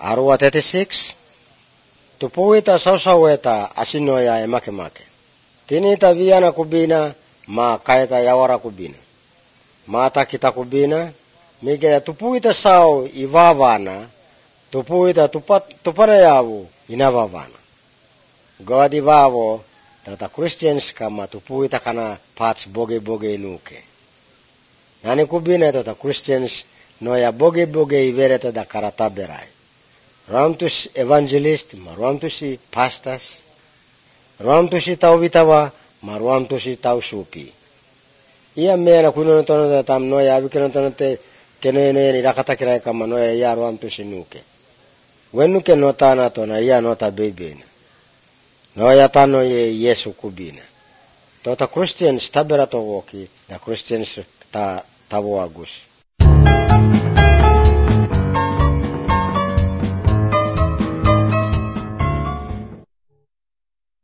Arua 36. Tupuita sausaueta asinoya e make. Tinita viana kubina ma kaeta yawara kubina. Mata kita kubina mikä tupuita sau ivavana tupuita tuparayavu inavavana. God ivavo tata Christians kama tupuita kana parts boge nuke. Nani kubina tata Christians noya boge ivereta da karataberai. Ramtus evangelist ma ramtusi pastors. Ramtusi tau vitawa ma ramtusi tau supi. Ia mena kuno tono tam noya abikeno tono te kenene ni rakatakirai kama noya ya ramtusi nuke. Wenuke notana tona ia nota bebena. Noya tano ye Yesu kubina. Tota Christians tabera to woki da Christians ta tavo agus.